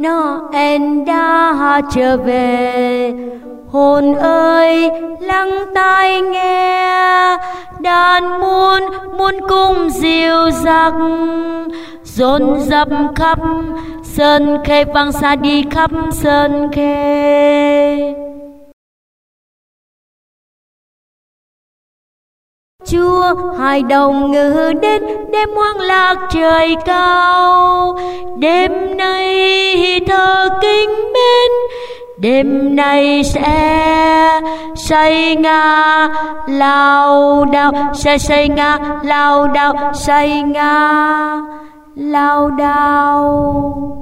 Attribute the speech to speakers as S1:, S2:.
S1: Noel đã trở về. Hồn ơi lắng tai nghe, đàn muôn cung dịu dàng dồn dập khắp sơn khê, vang xa đi khắp sơn khê. Chúa hài đồng ngự đến, đêm hoang lạc trời cao. Đêm nay thờ kính bên, đêm nay sẽ say nga lao đao, sẽ say nga lao đao, say nga lao đao.